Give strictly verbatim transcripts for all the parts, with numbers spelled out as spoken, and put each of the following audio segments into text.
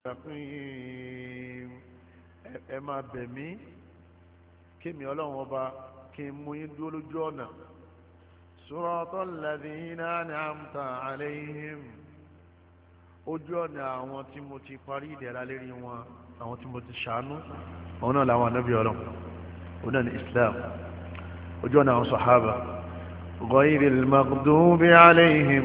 ẹ máa bẹ̀ mí kémi ọlọ́run ọba kí n mú yín dúró lójú ọ̀nà siratal ladhina an'amta alayhim ojú ọ̀nà àwọn tí mo ti parí ìdẹ̀ra lérí wọn àwọn tí mo ti ṣàánú àwọn náà làwọn ànábì ọlọ́run òun náà ní Islam ojú ọ̀nà àwọn sàhábà ghayril maghdubi alayhim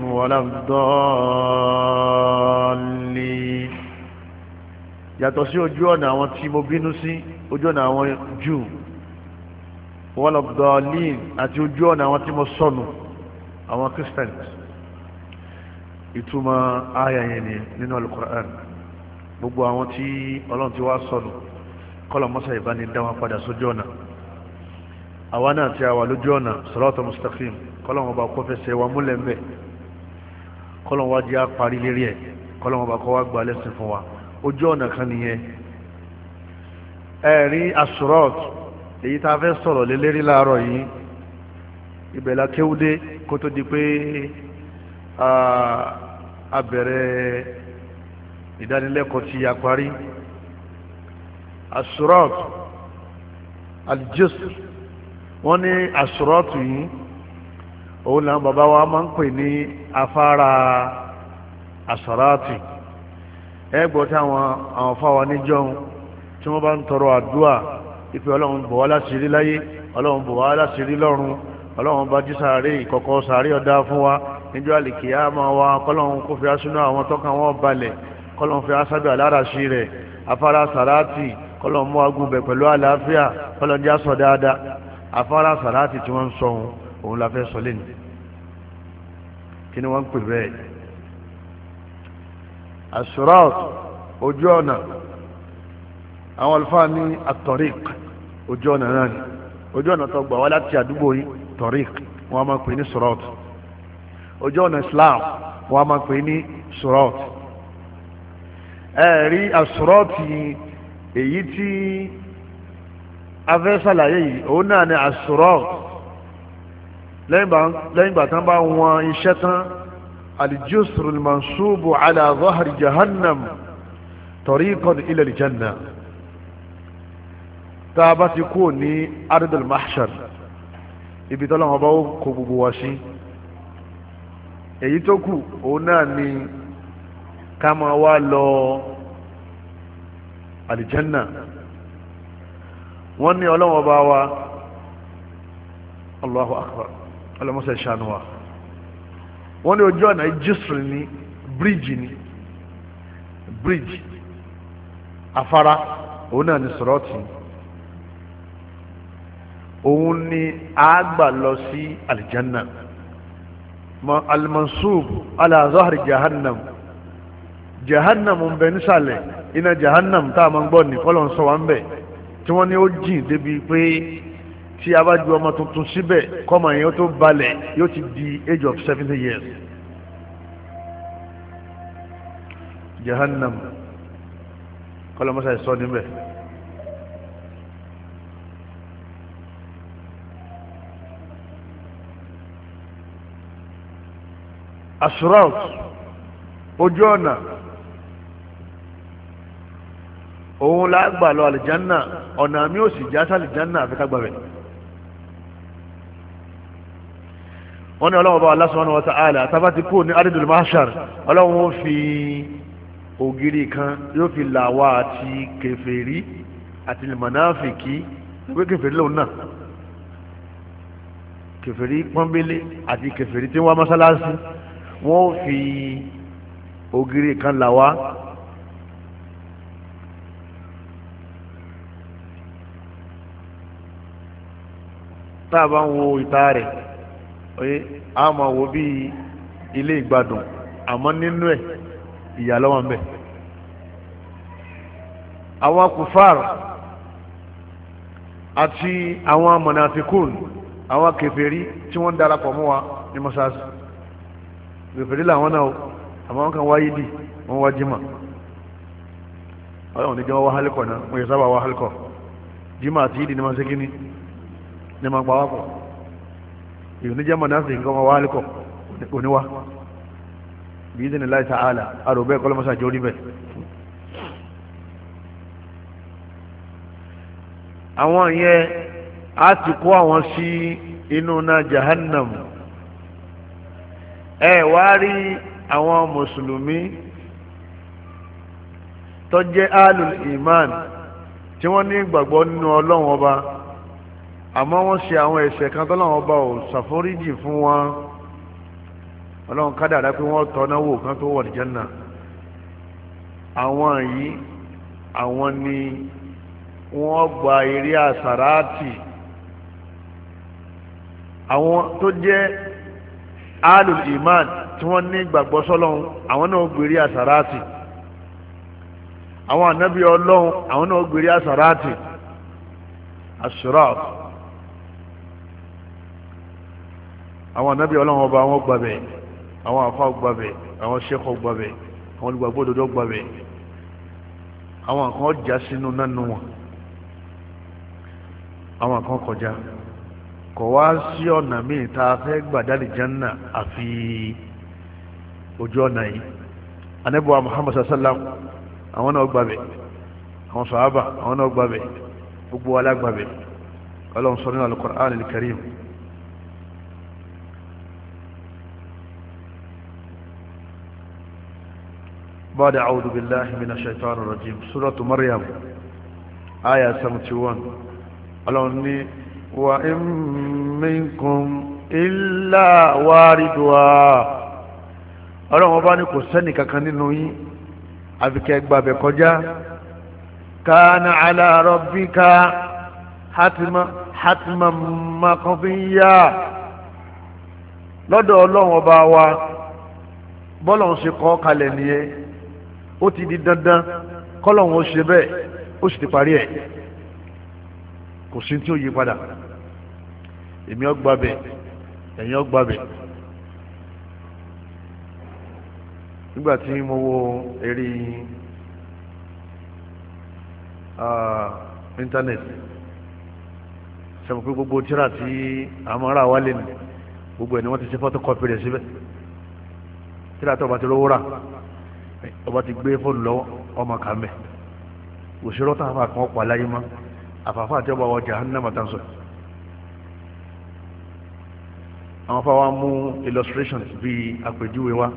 waladdallin yàtọ̀ sí ojú ọ̀nà àwọn tí mo bínú sí ojú ọ̀nà àwọn Júù waladdallin àti ojú ọ̀nà àwọn tí mo sọnù àwọn Christians ìtumọ̀ àyà yẹn ni nínú Al-Qur'an gbogbo àwọn tí Ọlọ́run ti wá sọnù kọ́lọ̀ mọ́sá ìbáni dá wọn padà sójú ọ̀nà àwa náà tí a wà lójú ọ̀nà siratal mustaqim kọ́lọ̀ wọn bá kó fẹsẹ̀ wa múlẹ̀ mbẹ̀ kọ́lọ̀ wọn jẹ́ àparí lérí ẹ̀ kọ́lọ̀ wọn bá kọ́ wá gbà lẹ́sìn fún wa ojú ọ̀nà kan nìyẹn ẹ̀rí asurat èyí tá a fẹ́ sọ̀rọ̀ lé lérí láàárọ̀ yìí ibẹ̀ la kéwúdé kó tó di pé a bẹ̀rẹ̀ ìdánilẹ́kọ̀ọ́ tí a parí asurat aljisr wọ́n ní asurat yìí òun làwọn bàbá wa máa ń pè ní afárá asarati ẹgbọ́ tí àwọn àwọn fáwọn níjọ́un tí wọ́n bá ń tọrọ àdúà ìpè ọlọ́run bọ̀ wá láṣìírí láyé ọlọ́run bọ̀ wá láṣìírí lọ́run ọlọ́run bá jí sàárè ìkọ̀kọ̀ sàárè ọ̀dá fún wa níjọ́ àlìkìyámà wa kọ́lọ́run kó fi aṣúná àwọn tọ́ka wọn balẹ̀ kọ́lọ́run fi aṣáájú aláràṣí rẹ̀ afárá sàrátì kọ́lọ́run mú agúnbẹ̀ pẹ̀lú àlàáfíà kọ́lọ́run já sọ dáadáa afárá sàrátì tí wọ́n ń sọ ohun òun la fẹ́ sọ lẹ́nu kí ni wọ́n ń pè bẹ́ẹ̀ asurat ojú ọ̀nà àwọn alfáà ní at-tariq ojú ọ̀nà náà ni ojú ọ̀nà tó gbà wá láti àdúgbò yìí tariq wọ́n máa pè ní surat ojú ọ̀nà Islam wọ́n máa pè ní surat ẹ̀rí asurat èyí tí afẹ́ sàlàyé yìí òun náà ni asurat lẹ́yìn ìgbà tán bá wọn iṣẹ́ tán الجسر المنصوب على ظهر جهنم طريقا إلى الجنة تابت يكون أرض المحشر ibi tọ́lọ́wọ́ bá ó kó gbogbo wa sí èyí tó kù òun náà ni ká máa wá lọ àlìjánà wọ́n ní ọlọ́wọ́ bá wa Allahu akbar ọlọ́mọsẹ̀ ṣàánú wa wọ́n ní ojú ọ̀nà jísìrì ní bíríjì ní bíríjì afárá òun náà ní sọ̀rọ̀tì òun ni àgbà lọ sí alìjánná almansub ala zahri jahannam jahannam ń bẹ nísàlẹ̀ iná jahannam tá a máa ń gbọ́ ní fọlọ́n sọ wá ń bẹ̀ tí wọ́n ní ó jìn débi pé tí a bá ju ọmọ tuntun síbẹ̀ kọ́mọ yẹn tó balẹ̀ yóò ti di age of seventy years jahannam kọlọmọsá ìsọ níbẹ̀ asurat ojú ọ̀nà òun lágbà lọ àlìjánà ọ̀nà mi ò sì já sí àlìjánà àfikágbàbẹ̀ wọ́n ní ọlọ́wọ́ bá Allah subhanahu wa ta'ala tàbá ti kú ní ardul mahshar ọlọ́wọ́ ó fi ògiri kan yóò fi làwà àti kèfèrí àti mọ̀náfìkì pé kèfèrí lòun náà kèfèrí pọ́nbélé àti kèfèrí tí wọ́n mọ́sálásí wọ́n ó fi ògiri kan làwà tá a bá ń wo ìta rẹ̀ oye a máa wo bí ilé ìgbádùn àmọ́ nínú ẹ̀ ìyàlọ́wọ́ ń bẹ àwọn kùfàr àti àwọn mọ̀nàfikún àwọn kèfèrí tí wọ́n darapọ̀ mọ́ wa ní mọ́sáàsì kèfèrí làwọn náà àmọ́ wọn kan wáyé dì wọ́n wá jímà ọlọ́run ní jẹ́ wọ́n wá hálíkọ̀ náà wọ́n yẹ sábà wá hálíkọ̀ jímà àti yídì ní ma ṣe kíní ní ma gbáwápọ̀ ìrìn jẹ́ mọ̀náfì nǹkan wọn wá hálíkọ̀ oníwá bí ìdí ni láì ta'ala àrò bẹ́ẹ̀ kọ́lọ́mọ́sá jórí bẹ́ẹ̀ àwọn yẹn á ti kó àwọn sí inú náà jahannam. ẹ wá rí àwọn mùsùlùmí tó jẹ́ alul iman tí wọ́n ní ìgbàgbọ́ nínú ọlọ́run ọba àmọ́ wọ́n ṣe àwọn ẹ̀ṣẹ̀ kan tọ́lọ́run ọba ò ṣàforíjì fún wọn. ọlọ́run kádàrá pé wọ́n tọ́ náwó kan tó wọ̀ ní Jánnà. àwọn yìí àwọn ni wọ́n gba eré àsàràtì. àwọn tó jẹ́ alul iman tí wọ́n ní ìgbàgbọ́ sọ́lọ́run àwọn náà gbèrè àsàràtì. àwọn ànábì ọlọ́run àwọn náà gbèrè àsàràtì. asrat àwọn ànábì ọlọ́run ọba wọn gbàbẹ̀, àwọn àfà gbàbẹ̀, àwọn sẹ́kọ̀ gbàbẹ̀, àwọn olùgbàgbọ́ òdodo gbàbẹ̀. àwọn kan já sínú nánú wọn, àwọn kan kọjá. kò wá sí ọ̀nà míì tá a fẹ́ gbàdálì Janna àfi ojú ọ̀nà yìí. ànábì wa Muhammad sallam àwọn náà gbàbẹ̀, àwọn sàhábà àwọn náà gbàbẹ̀, gbogbo wa la gbàbẹ̀. ọlọ́run sọ nínú al-Qur'an al-Karim بعد أعوذ بالله من الشيطان الرجيم سورة مريم آية سبعة وعشرين ألوني وإن منكم إلا واردها ألون أباني كسني ككنينوي أبيك أكبر بكجا كان على ربك حتما حتما مقضيا lọ́dọ̀ Ọlọ́run ọba wa bọ́lọ́run ṣe kọ kalẹ̀ nìyẹn. ó ti di dandan kọ́lọ́run ó ṣe bẹ́ẹ̀, ó sì ti parí ẹ̀, kò sí tí ó yí padà. èmi ó gbà bẹ̀, ẹ̀yin ó gbà bẹ̀. nígbà tí mo wo eré íńtánẹ́ẹ̀tì sẹ́mu pé gbogbo tíra tí àwọn ará wa lè ní gbogbo ẹ̀ ni wọ́n ti ṣe photocopy rẹ̀ síbẹ̀. tíra tó ọba ti rówó rà ọba ti gbé fóònù lọ́wọ́ ọmọ kan mẹ́ òṣèré ọ̀tá àfa kan ọ̀pọ̀ aláyé mọ́ àfàfà àti ọba ọjà jahannama tán sọ. àwọn afá wa mú illustration bíi àpèjúwe wa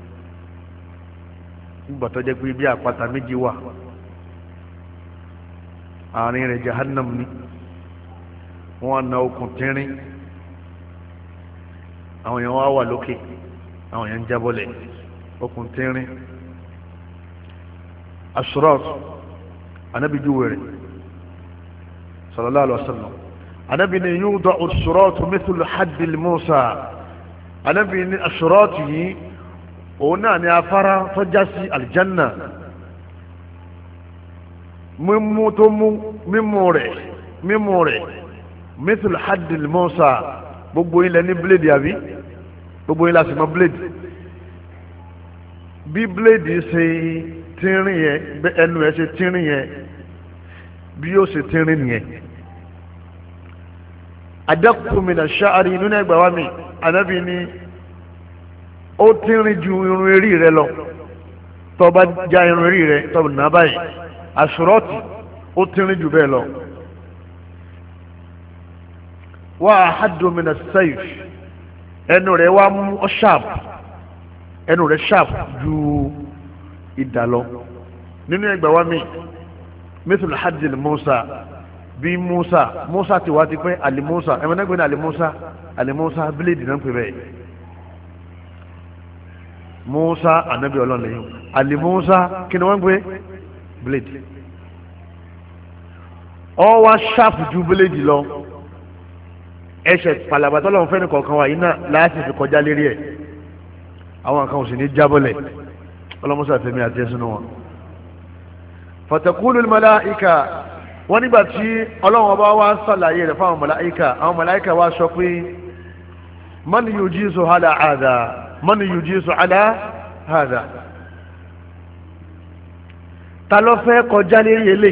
nígbà tó jẹ́ pé bí àpáta méjì wà àárín rẹ̀ jahannam ni wọ́n na okùn tínrín àwọn èèyàn wá wà lókè àwọn èèyàn ń jábọ́lẹ̀ okùn tínrín. Asrat anabi juwe rẹ̀ sallallahu alaihi wasallam anabi ni yuda asrat mithlu hadd Musa anabi ni asrat yìí òun náà ni afárá tó já sí aljanna. mímú tó mú mímú rẹ̀ mímú rẹ̀ mithlu hadd Musa gbogbo ilẹ̀ ní blade àbí gbogbo ilẹ̀ àti mọ́ blade bí blade ṣe tínrín yẹn bẹ ẹnu ẹ ṣe tínrín yẹn bí yóò ṣe tínrín nìyẹn. adaqqu mina sha'ri nínú ẹgbàá wa mi anabi ni ó tínrín ju irun erí rẹ lọ tó bá já irun erí rẹ tó nà báyìí asrati ó tínrín jù bẹ́ẹ̀ lọ. wa ahaddu mina sayf ẹnu rẹ wá mú ọ sharp ẹnu rẹ sharp ju ìdálọ. nínú ẹgbẹ́ wa mi mithlu hadil Musa bí Musa Musa ti wá ti pẹ́ ali Musa ẹ̀mọ́ náà gbé ní ali Musa ali Musa bíléèdì náà ń pè bẹ́ẹ̀. Musa anabi ọlọ́run lẹ́yìn ali Musa kí ni wọ́n ń gbé bíléèdì. ọ wá sharp ju bíléèdì lọ. ẹsẹ̀ pàlàbàtọ́ lọ́wọ́ fẹ́ni kọ̀ọ̀kan wa yìí náà láti fi kọjá lérí ẹ̀ àwọn kan ò sì ní jábọ́lẹ̀ ọlọ́mọsá fẹ́mi àti ẹ̀sùn wọn. fatakulu malaika wọ́n nígbà tí ọlọ́wọ́n bá wá sàlàyé rẹ̀ fáwọn malaika àwọn malaika wá sọ pé man yujizu ala hadha man yujizu ala hadha ta ló fẹ́ kọjá lérí ẹlẹ́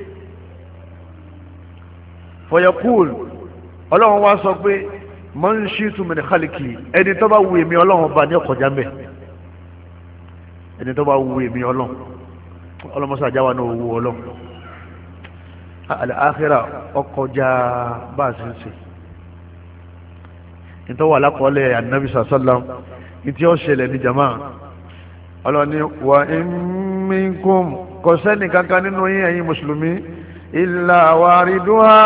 fọyọkúl ọlọ́wọ́n wá sọ pé man shi'tu min khalqi ẹni tó bá wù mí ọlọ́wọ́n bá ní ọkọjá mẹ́ ẹni tó bá wù mí ọlọ́wọ́n ọlọ́mọsá àjáwá náà wù ọlọ́wọ́n al-akhirah ọkọjá bá a ṣe ń ṣe nítorí wà lákọọ́lẹ̀ Ànábì sallam ní tí ó ṣẹlẹ̀ ní jama ọlọ́ni wa in minkum kò sẹ́ni kankan nínú yín ẹ̀yin mùsùlùmí illa wariduha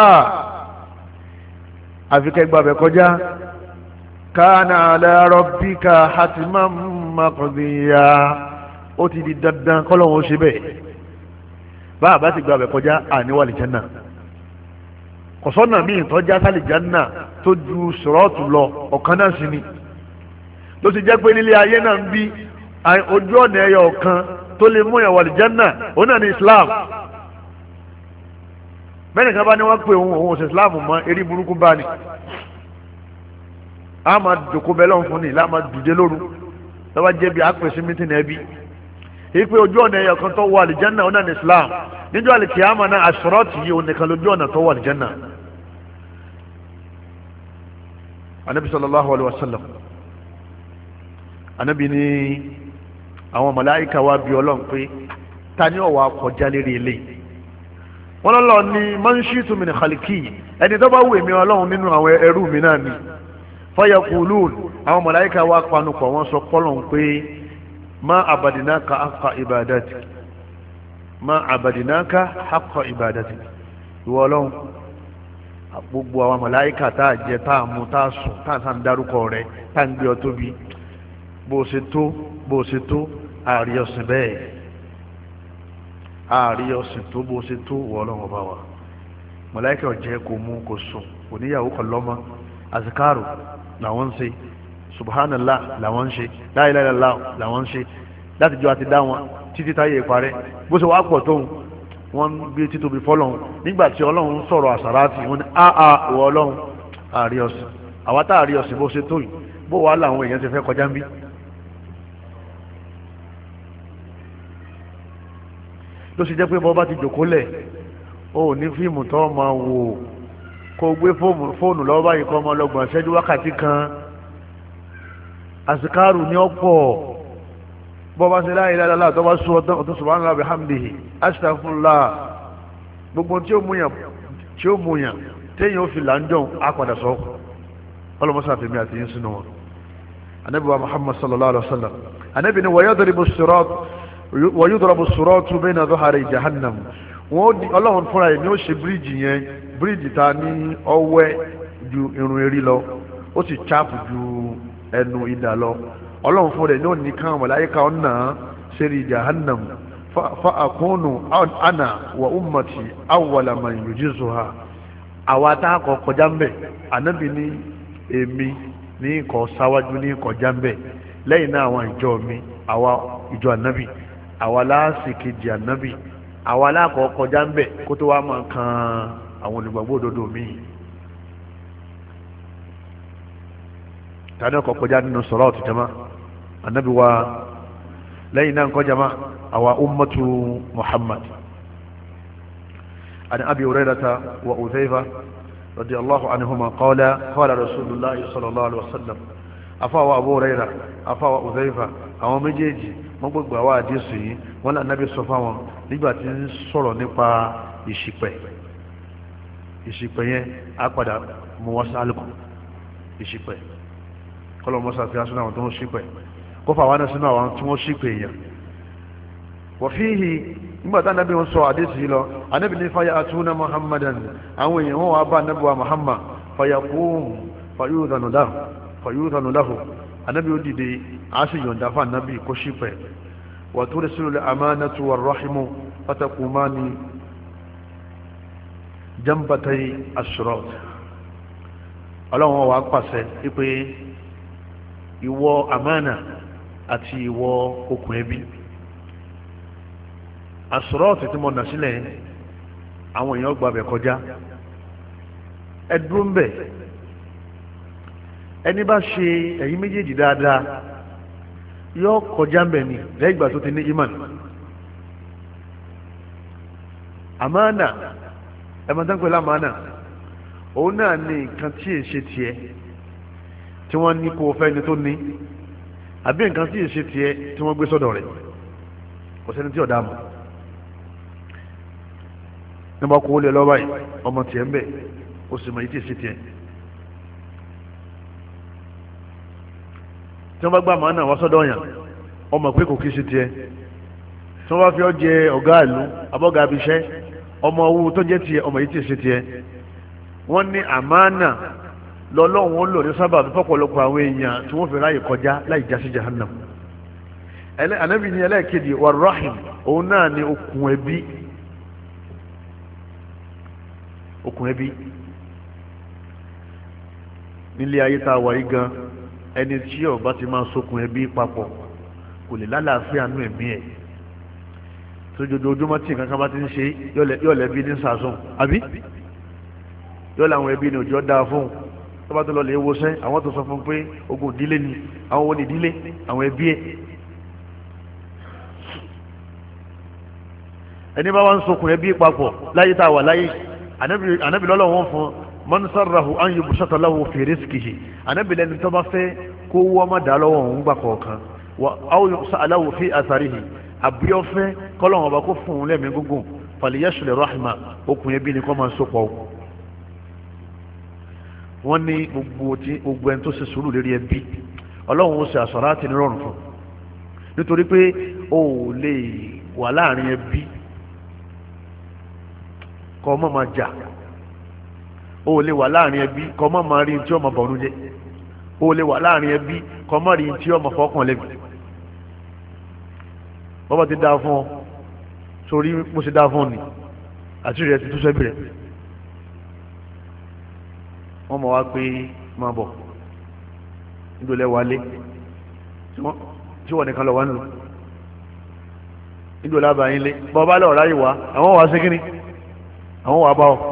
àfikẹ́ gbàbẹ̀ kọjá kana ala rabbika hatiman maqdiya ó ti di dandan kọ́lọ́hún ó ṣe bẹ́ẹ̀ bá a bá ti gbàbẹ̀ kọjá àníwá àlìjánà kọ̀sọ́nà míì tọ́já sálìjánà tó ju sọ̀rọ̀tù lọ ọ̀kan náà sí ni ló ti jẹ́ pé nílé ayé náà ń bí ojú ọ̀nà ẹyọ ọ̀kan tó lè mú ìyàwó àlìjánà òun náà ní Islam bẹ́ẹ̀ni kan bá ní wọ́n pè òun òun òsè Islam mọ́ eré burúkú bá ní a máa jòkó bẹ́ẹ̀ lọ́n fún ni láà máa dùdé lóru lọ́wọ́ jẹ́ bí apèsè mítìnì ẹbí èyí pé ojú ọ̀nà ẹyọ kan tó wọ àlìjánà òun náà ní Islam níjọ́ àlìkìyàmà náà àṣọrọ́ọ̀tì yìí òun nìkan lójú ọ̀nà tó wọ àlìjánà. anabi sallallahu alaihi wasallam anabi ni àwọn màláíkà wá bi Ọlọ́run pé ta ni ó wá kọjá lérí ilé wọn lọ́lọ́ ni man shi'tu min khalqi ẹni tó bá wù mí Ọlọ́run nínú àwọn ẹrú mi náà ni fayaqulun àwọn màláíkà wá panupọ̀ wọn sọ pọ́lọ́n pé ma abadinaka haqqa ibadati ma abadinaka haqqa ibadati ìwọ Ọlọ́run gbogbo àwọn màláíkà tá a jẹ tá a mú tá a sùn tá a sàn dárúkọ rẹ tá a ń gbé ọ tóbi bó o ṣe tó bó o ṣe tó àárí ọ̀sìn bẹ́ẹ̀ àárí ọ̀sìn tó bó o ṣe tó wọ Ọlọ́run ọba wa màláíkà ọ̀jẹ́ kò mú kò sùn kò níyàwó kan lọ́mọ azikaru làwọn ń ṣe subhanallah làwọn ń ṣe la ilaha illallah làwọn ń ṣe láti jọ àti dá wọn títí táyé ìparẹ́ bó ṣe wàá pọ̀ tóun wọ́n gbé títóbi fọ́lọ́hun nígbà tí Ọlọ́run sọ̀rọ̀ àsàrátì wọ́n ní àà ìwọ Ọlọ́run àrí ọ̀sìn àwa tá àrí ọ̀sìn bó ṣe tó yìí bó wàá làwọn èèyàn ti fẹ́ kọjá ń bí. ló sì jẹ́ pé bọ́ bá ti jòkó lẹ̀ ó ní fíìmù tó máa wò kó gbé fóònù lọ́wọ́ báyìí kọ́ ọmọ ọlọ́gbọ̀n ṣẹ́jú wákàtí kan àsìkárù ní ọ̀pọ̀ bọ́ba ṣe la ilaha illallah tó bá sún ọdún subhanallah bihamdihi astaghfirullah gbogbo tí ó múyàn tí ó múyàn téèyàn ó fi làǹjọ́ á padà sọ ọlọ́mọṣà fèmí àti yín sínú wọn. anabi wa muhammad sallallahu alaihi wa sallam anabi ni wayadribu sirat wayudrabu siratu bayna dhuhari jahannam wọn ọlọ́run fúnra ẹ̀ ni ó ṣe bíríìjì yẹn bíríìjì ta ní ọwẹ́ ju irun erí lọ ó sì chapu ju ẹnu ìdá lọ ọlọ́run fún rẹ̀ ní òní kan màláíkà ọ̀nà sẹ́rí jahannam fa akunu ana wa ummati awwala man yujizuha àwa tá a kọ kọjá ń bẹ̀ ànábì ní èmi ní kọ sáwájú ní kọjá ń bẹ̀ lẹ́yìn náà àwọn ìjọ mi àwa ìjọ ànábì àwa láàsì kejì ànábì àwa láàkọ kọjá ń bẹ̀ kó tó wá máa kan àwọn olùgbàgbọ́ òdodo mi. tani ọkọ̀ kọjá nínú sọ̀rọ̀ jama anabi wa lẹ́yìn náà kọjá ma àwa ummatu muhammad an abi hurairata wa uzaifa radiyallahu anhuma qala qala rasulullah sallallahu alaihi wasallam afawa abu huraira afawa uzaifa àwọn méjèèjì wọ́n gbogbo àwa àdísù yìí wọ́n lá anabi sọ fáwọn nígbà tí ń sọ̀rọ̀ nípa ìṣìpẹ̀ ìṣìpẹ̀ yẹn á padà mú wọn sálùkù ìṣìpẹ̀ kọlọ̀ mọ́sá fi asúnà àwọn tó ń ṣípẹ̀ kó fà wá náà sínú àwọn tí wọ́n ṣípẹ̀ èèyàn wọ̀fíhì nígbàtá anábì wọn sọ àdéṣì lọ anábì ní fàyà àtúnà muhammadan àwọn èèyàn wọn wà bá anábì wa muhammad fàyà kúùn fàyúdànù láhù anábì ó dìde a sì yọ̀ǹda fún anábì kó ṣípẹ̀ wà tó lè sílò lè amánatu wà rahimu fatakumani jambatai ashrot ọlọ́run wà pàṣẹ wípé ìwọ àmánà àti ìwọ okùn ẹbí àsọ̀rọ̀ọ̀tì tí mo nà sílẹ̀ àwọn èèyàn gba bẹ̀ kọjá ẹ dúró ń bẹ̀ ẹni bá ṣe ẹ̀yin méjèèjì dáadáa yóò kọjá ń bẹ̀ ni lẹ́yìn ìgbà tó ti ní imán àmánà ẹ̀mọ́tánpẹ̀lá àmánà òun náà ní nǹkan tí èè ṣe tiẹ̀ tí wọ́n ní kó o fẹ́ ni tó ní àbí nǹkan tí èè ṣe tiẹ̀ tí wọ́n gbé sọ́dọ̀ rẹ̀ kò sẹ́ni tí ọ̀dà mọ̀ nígbà kó lè lọ báyìí ọmọ tiẹ̀ ń bẹ̀ ó sì mọ̀ yìí tí ì sí tiẹ̀. tí wọ́n bá gbà máa nà wá sọ́dọ̀ yàn ọmọ pé kò kí sí tiẹ̀ tí wọ́n bá fi ọ́ jẹ ọ̀gá ìlú abọ́gà abiṣẹ́ ọmọ owó tó jẹ́ tiẹ̀ ọmọ yìí tí ì sí tiẹ̀. wọ́n ní àmánà lọ́lọ́run ó lò ní sábà fọ́pọ̀lọpọ̀ àwọn èèyàn tí wọ́n fi ráyè kọjá láì já sí jahannam. ànábì ní ẹlẹ́ẹ̀kejì wàrọ́hìm òun náà ní okùn ẹbí okùn ẹbí nílé ayé tá a wà yí gan ẹni tí ó bá ti máa sokùn ẹbí papọ̀ kò lè lálàáfíà nú ẹ̀mí ẹ̀ tó jojoojúmọ́ tí nǹkan kan bá ti ń ṣe yóò lẹ́bí ní sàásùn àbí yóò làwọn ẹbí ní òjò dáa fún un tó bá tó lọ lè wọṣẹ́ àwọn tó sọ fún un pé ogun ìdílé ni àwọn wo ni ìdílé àwọn ẹbí ẹ̀. ẹni bá wá ń sokùn ẹbí papọ̀ láyé tá a wà láyé ànábì lọ́lọ́ wọn fún man sarrahu an yubsata lahu fi rizqihi ànábì lẹ́ni tó bá fẹ́ kó wọ́n má dá lọ́wọ́ òun gbà kọ̀ọ̀kan wa aw yus'alahu fi atharihi àbíọ́ fẹ́ kọ́lọ́wọ́n ọba kó fún un lẹ́mí gúngùn falyasil rahma okùn ẹbí ni kọ́ máa sopọ̀ wọ́n ní gbogbo tí gbogbo ẹni tó ṣe sùúrù lérí ẹbí ọlọ́run ó ṣe àsọ̀rọ̀ àti nírọ̀rùn fún nítorí pé o ò lè wà láàrin ẹbí kọ́ ọmọ máa jà o ò lè wà láàrin ẹbí kọ́ ọmọ máa rí tí ọmọ bọ̀ọ̀nù jẹ́ o ò lè wà láàrin ẹbí kọ́ ọmọ rí tí ọmọ fọ́kàn lẹ́bi bọ́bá ti dáa fún ọ sórí mo ṣe dáa fún ọ ni àti rẹ̀ ti tún sẹ́bi rẹ̀ wọ́n mọ̀ wá pé máa bọ̀ nídòlẹ́ wálé tí wọ́n nìkan lọ wá nílò nídòlẹ́ àbáyín lé bọ́ bá lọ́ọ̀ ráyè wá àwọn wà sí kíní àwọn wà bá ọ.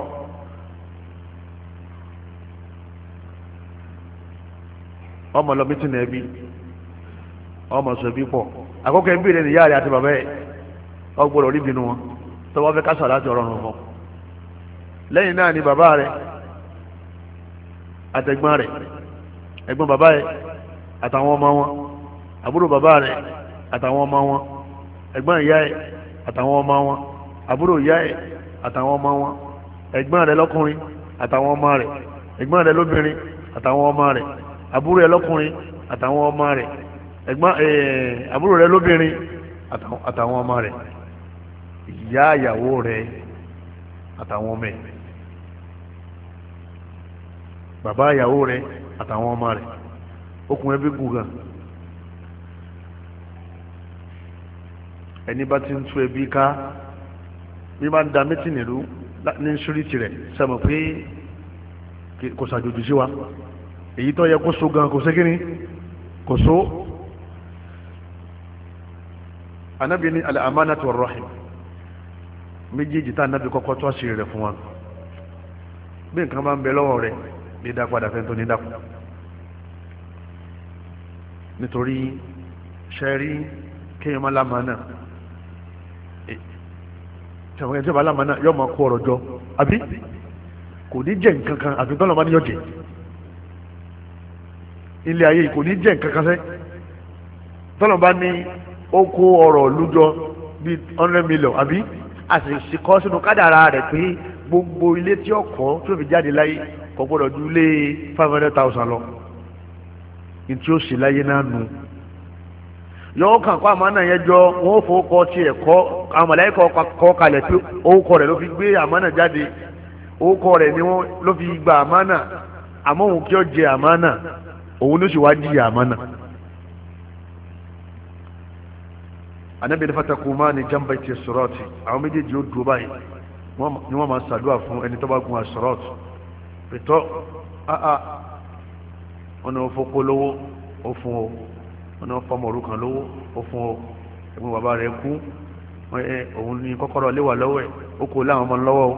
ọmọ lọ mítìnì ẹbí ọmọ sọ ẹbí pọ̀ àkọ́kọ́ ẹbí rẹ̀ nìyá rẹ̀ àti bàbá ẹ̀ ọgbọ́dọ̀ rí bínú wọn tó wọ́n fẹ́ ká sàrà àti ọ̀rọ̀ ọ̀run fún lẹ́yìn náà ni bàbá rẹ̀ àtẹ̀gbọ́n rẹ̀ ẹ̀gbọ́n bàbá rẹ̀ àtàwọn ọmọ wọn àbúrò bàbá rẹ̀ àtàwọn ọmọ wọn ẹ̀gbọ́n ìyá ẹ̀ àtàwọn ọmọ wọn àbúrò ìyá ẹ̀ àtàwọn ọmọ wọn ẹ̀gbọ́n rẹ̀ lọ́kùnrin àtàwọn ọmọ rẹ̀ ẹ̀gbọ́n rẹ̀ lóbìnrin àtàwọn ọmọ rẹ̀ àbúrò rẹ̀ lọ́kùnrin àtàwọn ọmọ rẹ̀ ẹ̀gbọ́n àbúrò rẹ̀ lóbìnrin àtàwọn ọmọ rẹ̀ ìyá ìyàwó rẹ̀ àtàwọn ọmọ ẹ̀ bàbá ìyàwó rẹ̀ àtàwọn ọmọ rẹ̀ okùn ẹbí gùn gan ẹni bá ti ń tú ẹbí ká bí bá ń da mítìnì rú ní ṣúrìtì rẹ̀ sẹ́mu pé kò ṣàjòjì sí wa èyí tó yẹ kó so gan kò ségin ní kò so anabi ní al-amanatu war-rahim méjèèjì tá anabi kọ́kọ́ tó àṣírí rẹ̀ fún wa bí nǹkan bá ń bẹ lọ́wọ́ rẹ̀ ní dá padà fẹ́ tó ní dákú nítorí ṣẹ́rí kéèyàn má lámàánà tẹ̀wọ̀n ẹ̀ tí ó bá lámàánà yóò máa kó ọ̀rọ̀ jọ àbí kò ní jẹ́ nǹkan kan àfi tọ́lọ̀ bá ní yọ̀ jẹ́ ilé ayé kò ní jẹ́ nǹkan kan sẹ́ tọ́lọ̀ bá ní ó kó ọ̀rọ̀ lújọ bíi hundred million àbí àṣìṣe kọ́ sínú kádàrá rẹ̀ pé gbogbo ilé tí ó kọ́ tó fi jáde láyé kò gbọ́dọ̀ ju lé five hundred thousand lọ ní tí ó sì láyé náà nù yọ̀ọ́ kàn kó àmánà yẹn jọ wọn ò fowó kọ́ tiẹ̀ kọ́ àwọn mọ̀láyìí kọ́ kalẹ̀ pé orúkọ rẹ̀ ló fi gbé àmánà jáde orúkọ rẹ̀ ni wọ́n ló fi gba àmánà àmọ́ òun kí ó jẹ àmánà òun ló sì wá jìyà àmánà. Ànábì ní fatakumani jambayti sirati àwọn méjèèjì ó dúró báyìí ni wọ́n máa ṣàdúrà fún ẹni tó bá gun as-sirat pẹ̀tọ́ áá wọn ni wọ́n fọ́kọ́ lówó ó fún o wọn ni wọ́n fọmọ òrukàn lówó ó fún o ẹ̀gbọ́n bàbá rẹ̀ kú òun ní kọ́kọ́rọ́ léwà lọ́wọ́ ẹ̀ ó kó láwọn ọmọ lọ́wọ́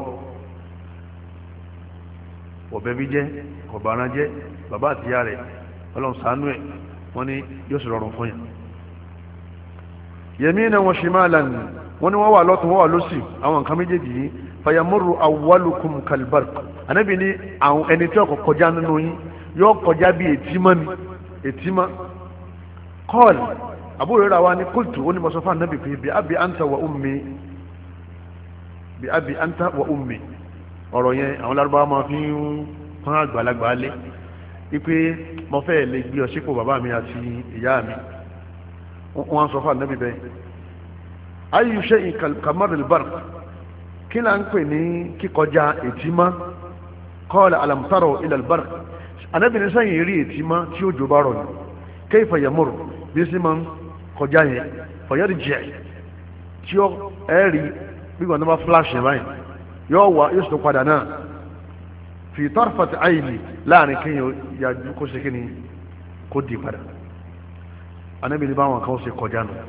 o ọ̀bẹ bí jẹ́ ọ̀bàrán jẹ́ bàbá àtìyá rẹ̀ ọlọ́run ṣàánú ẹ̀ wọ́n ní yóò sì rọrùn fún yàn yaminan wa shimalan wọ́n ní wọ́n wà lọ́tún wọ́n wà lọ́sì àwọn nǹkan méjèèjì yìí fayamurru awwalukum kalbarq Ànábì ní àwọn ẹni tí ọkọ̀ kọjá nínú yín yóò kọjá bí ètímọ́ ni ètímọ́ qal Abu Hurairah wa ní qultu ó ní mọ̀sọ́fà Ànábì pé bí abi anta wa ummi bí abi anta wa ummi ọ̀rọ̀ yẹn àwọn Lárúbáwá máa fi ń pọ́n àgbàlagbà lé wípé mo fẹ́ lè gbé ọ sípò bàbá mi àti ìyá mi wọ́n sọ fún ànábì bẹ́ẹ̀ ayyu shay'in kamaril barq kí là ń pè ní kíkọjá ètímá qala alam taraw ila al barq ànábì ní sẹ́yìn rí ètímá tí ó jọba rọ̀ ní kayfa yamur bí sí máa ń kọjá yẹn fayarji' tí ó ẹ̀rí bí wọ́n bá flash yẹn báyìí yóò wá yóò sọ padà náà fi tarfat ayni láàrin kéèyàn yájú kó ṣe kí ni kó di padà ànábì ní báwọn kan ṣe kọjá nù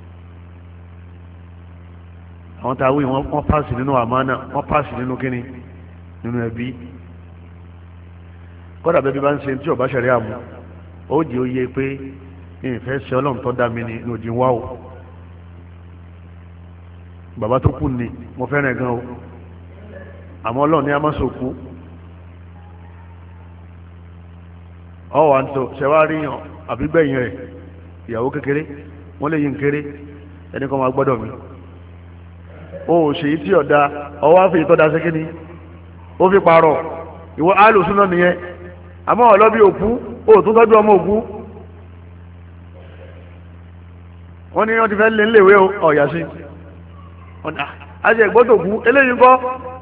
àwọn tá a wí wọ́n pàṣẹ nínú àmánà wọ́n pàṣẹ nínú kíni nínú ẹbí kódà bẹ́ẹ̀ bí bá ń ṣe tí ọba ṣẹ̀rí àmú ó jẹ́ oyè pé ìfẹ́ ṣe ọlọ́run tó dá mi ní lòdì wá o bàbá tó kù ní mo fẹ́ràn gan o àmọ́ ọlọ́run ní a máa sòkú ọwọ́ à ń tó ṣẹwárí àbígbẹ̀yìn rẹ̀ ìyàwó kékeré wọ́n lè yí nkéré ẹni kan máa gbọ́dọ̀ mi ó ṣèyí tí ọ̀dà ọwọ́ àfẹ́yí tó da sékíní ó fi parọ́ ìwọ alùsùn náà nìyẹn àmọ́ ọlọ́bí òkú ó tún tọ́jú ọmọ òkú wọ́n ní wọ́n ti fẹ́ lé léwé ọ̀yà sí àti ẹ̀gbọ́n tó kú eléyìí kọ́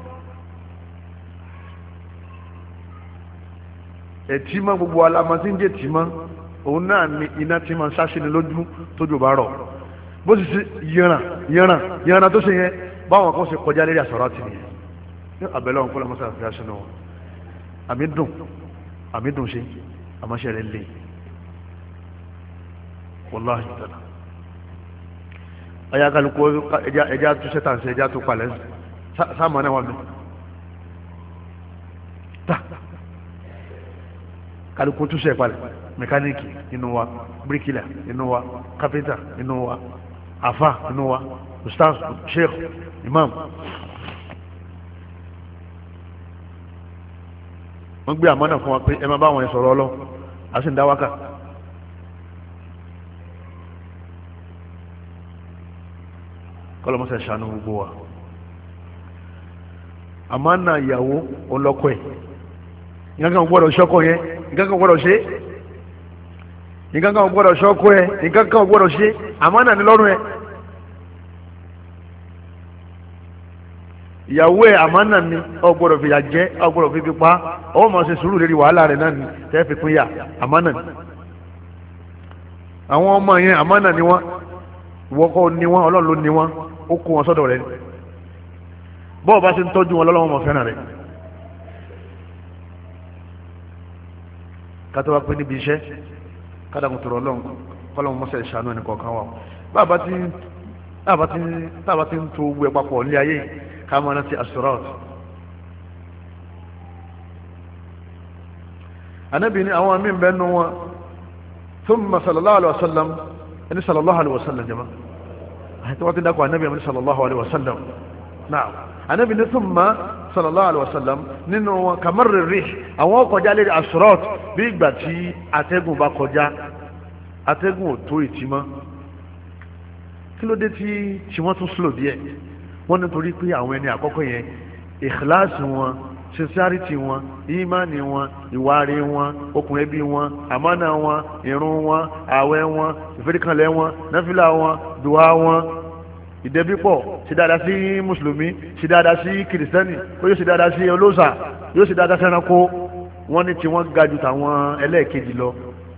ẹ̀tí mọ́ gbogbo alamọ́ tí ń jẹ́ tì mọ́ òun náà ni iná tí máa ń sáṣẹ́ni lójú tójú bá rọ̀ bó sì sí yẹran yẹran yẹran tó ṣe yẹn báwọn kan ṣe kọjá lérí àsọ̀rọ̀ àti nìyẹn ní abẹ́lẹ́ ọ̀hún kọ́lá mọ́sá àti aṣọ náà àmì dùn àmì dùn ṣe àmọ́ṣẹ́ rẹ̀ lè wàláhì tàlà ayá kálukú ẹja ẹja tó ṣe tàǹsẹ̀ ẹja tó palẹ̀ sáàmù náà wà mí ta kálukú tó ṣe palẹ̀ mẹkáníìkì inú wa bíríkìlà inú wa kápẹ́ntà inú wa àfà inú wa ustaz sheikh imam wọ́n gbé àmọ́nà fún wa pé ẹ máa bá wọn ẹ sọ̀rọ̀ ọlọ́ a sì ń dá wákà kọlọmọsẹ ṣàánú gbogbo wa àmọ́nà ìyàwó ọlọ́kọ̀ ẹ̀ nǹkan kan gbọ́dọ̀ ṣọ́kọ̀ yẹn nǹkan kan gbọ́dọ̀ ṣe nǹkan kan gbọ́dọ̀ ṣọ́kọ̀ ẹ̀ nǹkan kan gbọ́dọ̀ ṣe àmọ́nà ní lọ́rùn ẹ̀ ìyàwó ẹ̀ àmánà ni ọ gbọ́dọ̀ fìyà jẹ ọ gbọ́dọ̀ fi fi pa ọ máa ṣe sùúrù lérí wàhálà rẹ̀ náà ni tẹ́ fi pín yà àmánà ni àwọn ọmọ yẹn àmánà ni wọ́n wọ́kọ́ ni wọ́n ọlọ́run ló ni wọ́n ó kó wọn sọ́dọ̀ rẹ̀ bọ́ọ̀ bá ṣe ń tọ́jú wọn lọ́lọ́wọ́ mọ̀ fẹ́ràn rẹ̀ kátó wá pé níbi iṣẹ́ kádàmù tòrò ọlọ́run kọ́lọ́mù mọ́sẹ̀ ìṣàánú ẹnì kọ̀ọ̀kan wa báàbá tí táàbá tí ń to owó ẹ papọ̀ ní ayé káàmọ́ náà ti as-sirat anábì ní àwọn amí bẹ́ẹ̀ nù wọn thumma sallallahu alaihi wasallam ẹni sallallahu alaihi wasallam jama àti wọ́n ti dákọ̀ anábì ẹni sallallahu alaihi wasallam náà anábì ní thumma sallallahu alaihi wasallam nínú wọn kamarri rih àwọn kọjá lérí as-sirat bí ìgbà tí atẹ́gùn bá kọjá atẹ́gùn ò tó ìtìmọ́ kí ló dé tí tí wọ́n tún slow díẹ̀ wọ́n nítorí pé àwọn ẹni àkọ́kọ́ yẹn ìkìláàsì wọn sincerity wọn ìmánì wọn ìwárí wọn okùn ẹbí wọn àmánà wọn ìrun wọn ààwẹ̀ wọn ìfẹ́ríkànlẹ̀ wọn náfìlà wọn dùwà wọn ìdẹ́bípọ̀ ṣe dáadáa sí mùsùlùmí ṣe dáadáa sí kìrìsìtẹ́nì ó yóò ṣe dáadáa sí olóòṣà yóò ṣe dáadáa sẹ́ranko wọ́n ní tí wọ́n ga ju tàwọn ẹlẹ́ẹ̀kejì lọ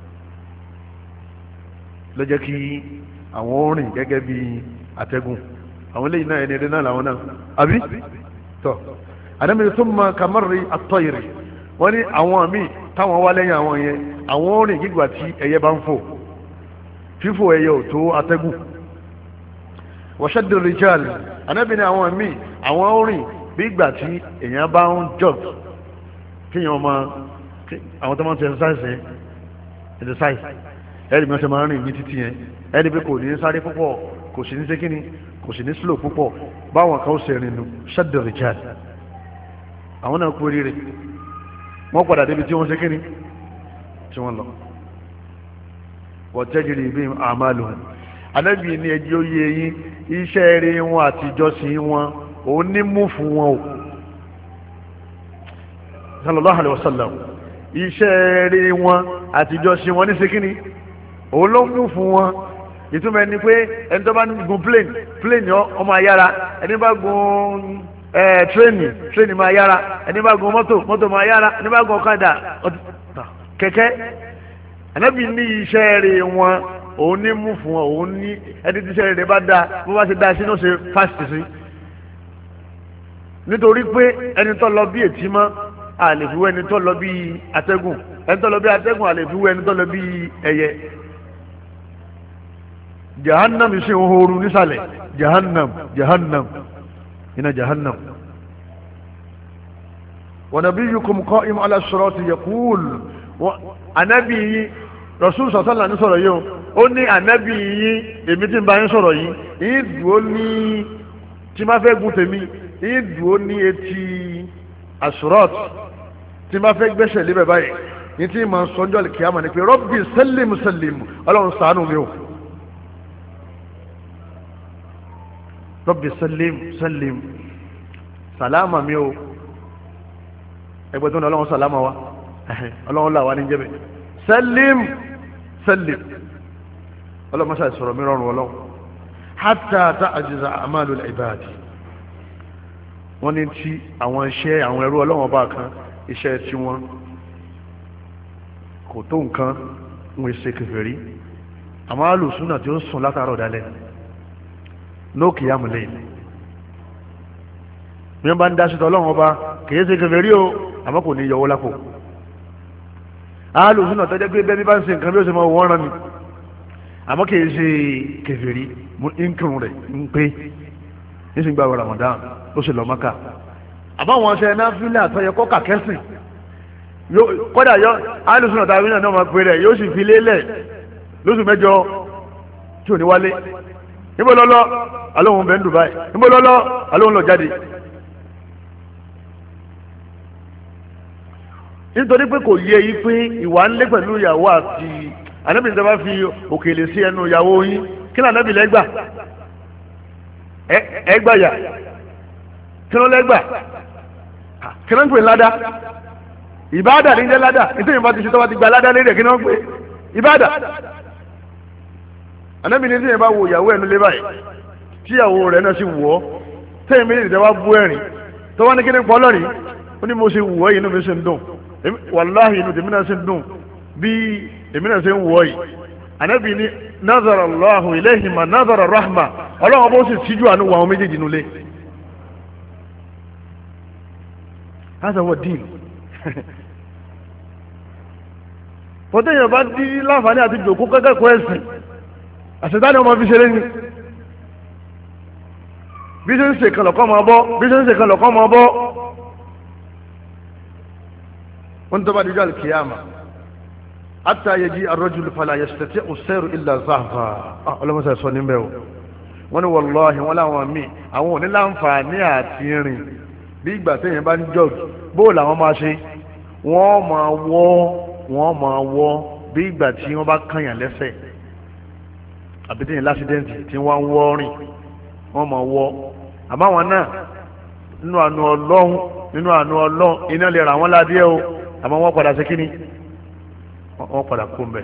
ló jẹ́ kí àwọn orin gẹ́gẹ́ bí àtẹ́gùn àwọn eléyìí náà ẹni ẹni náà làwọn náà àbí tọ́ àdámẹ́rin tó máa kàmárì àtọ́yìrì wọ́n ní àwọn míì táwọn wá lẹ́yìn àwọn yẹn àwọn orin gígbà tí ẹyẹ bá ń fò fífò ẹyẹ ò tó àtẹ́gùn wọ́ṣẹ́dì rìjáàlì àdámẹ́rin àwọn míì àwọn orin bí ìgbà tí èèyàn bá ń jog kíyàn máa àwọn tó máa ń ṣe exercise exercise ẹ̀rì mi ọ̀sẹ̀ máa ń rìn ní títí yẹn ẹni pé kò ní sáré púpọ̀ kò sì ní ṣe kíni kò sì ní slow púpọ̀ báwọn kan ó ṣe rìn nù ṣẹ́dọ̀ rìjáàd àwọn náà kú oríire wọ́n padà débi tí wọ́n ṣe kíni tí wọ́n lọ wọ́n tẹ́jìrì bí àmàlù anábì ní ẹjí ó yé yín iṣẹ́ eré wọn àti ìjọsìn wọn òun ní mú fún wọn o sallallahu alaihi wasallam iṣẹ́ rí wọn àtijọ́ ṣe wọn ní sekini òun ló mú fún wọn ìtumọ̀ ẹni pé ẹni tó bá gun plane plane ọmọ ayára ẹni bá gun ẹ tírẹ́nì tírẹ́nì máa yára ẹni bá gun mọ́tò mọ́tò máa yára ẹni bá gun ọ̀kadà kẹ̀kẹ́ ànábì ní iṣẹ́ rí wọn òun ní mú fún wọn òun ní ẹni tí iṣẹ́ rí bá dáa bó bá ṣe dáa sínú ṣe fásitì sí nítorí pé ẹni tó lọ bí ètí mọ́ àlè fi wé ẹni tó lọ bí atẹ́gùn ẹni tó lọ bí atẹ́gùn àlè fi wé ẹni tó lọ bí ẹyẹ jahannam ṣe ń horu nísàlẹ̀ jahannam jahannam iná jahannam wa nabiyyukum qa'imun ala sirati yaqul anabi yìí rasul sallallahu ní sọ̀rọ̀ yìí ó ní anabi yìí èmi tí ń bá yín sọ̀rọ̀ yìí yìí dùn ó ní tí má fẹ́ gùn tèmi yìí dùn ó ní etí asurat tí ma fẹ́ gbẹ́sẹ̀ lébẹ̀ báyìí ní tí ma sọ́njọ́ lè kíyàmà ní pé rabbi sallim sallim ọlọ́run ṣàánú mi o rabbi sallim sallim sàlámà mi o ẹgbẹ́ tó ní ọlọ́run sàlámà wa ọlọ́run là wà ní jẹ́bẹ̀ sallim sallim ọlọ́run mọ́sá ìsọ̀rọ̀ mi rọrùn ọlọ́run hatta ta'jiza a'malul ibadi wọ́n ní tí àwọn iṣẹ́ àwọn ẹrú ọlọ́run ọba kan iṣẹ́ tí wọ́n kò tó nǹkan wọ́n ṣe kèfèrí àmọ́ alùsùnà tí ó sùn látàrọ̀ dálẹ̀ lókè àmúlẹ̀ bí wọ́n bá ń dá ṣètò ọlọ́run ọba kìí ṣe kèfèrí o àmọ́ kò ní yọwọ́ lápò alùsùnà tó jẹ́ pé bẹ́ẹ̀ bí bá ń ṣe nǹkan bí ó ṣe máa wọ́n rán mi àmọ́ kìí ṣe kèfèrí nkírun rẹ̀ ń pé nísìnyí gba Ramadan ó sì lọ Mákà àmọ́ àwọn ọ̀sẹ̀ náà fílẹ̀ àtọ́yẹ kọ́kà kẹ́sìn kọ́dà yọ alùsùn ọ̀tà àbí náà máa pè rẹ̀ yóò sì fi lélẹ̀ lóṣù mẹ́jọ tí ò ní wálé níbo lọ́lọ́ alóhùn bẹ́ẹ̀ ń Dubai níbo lọ́lọ́ alóhùn lọ jáde nítorí pé kò yẹ yí pé ìwà ń lé pẹ̀lú ìyàwó àti ànábì nígbà bá fi òkèlè sí ẹnu ìyàwó yín kí ni ànábì lẹ́gbà ẹgbàyà kí ló lẹ́gbà kí ló ń pè ládá ìbáàdà ní jẹ́ ládá nítorí ìbá ti ṣe tó bá ti gba ládá lédè kí ló ń pè ìbáàdà ànábì ní tí yẹn bá wo ìyàwó ẹnu lé báyìí tí ìyàwó rẹ̀ náà sì wọ̀ ọ́ tẹ́yìn méjì tẹ́ wá bú ẹ̀rìn tó wá ní kí ní pọ́ lọ́rìn ó ní mo ṣe wù ọ́ yìí inú mi ṣe ń dùn wàláhì inú tèmi náà ṣe ń dùn bí èmi náà ṣe ń wù ọ́ yìí ànábì ní nazara Allahu ilayhima nazara rahma ọlọ́run bó sì síjú àánú wọ àwọn méjèèjì nulẹ̀ hasa wọ dín fọtẹ́yìn bá dí láǹfààní àti jòkó kẹ́kẹ́kọ̀ọ́ ẹ̀sìn àṣetáni ọmọ fi ṣeré ni bí ṣe ń ṣe kan lọ́kọ́ máa bọ́ bí ṣe ń ṣe kan lọ́kọ́ máa bọ́ wọ́n tó bá dijọ́ àlùkìyàmà hatta yaji ar-rajul fala yastati'u as-sayru illa zahfa ọlọ́mọṣẹ́ sọ níbẹ̀ o wọ́n ní wallahi wọ́n láwọn míì àwọn ò ní láǹfààní àti rìn bí ìgbà téèyàn bá ń jọ́ọ̀gì bóò làwọn máa ṣe wọ́n máa wọ́ wọ́n máa wọ́ bí ìgbà tí wọ́n bá kànyàn lẹ́sẹ̀ àbí téèyàn lásìdẹ́ǹtì tí wọ́n ń wọ́ rìn wọ́n máa wọ́ àmọ́ àwọn náà nínú àánú ọlọ́run nínú àánú ọlọ́run iná lè rà wọ́n ládìẹ́ o àmọ́ wọ́n padà ṣe kíni wọ́n padà kó mbẹ́.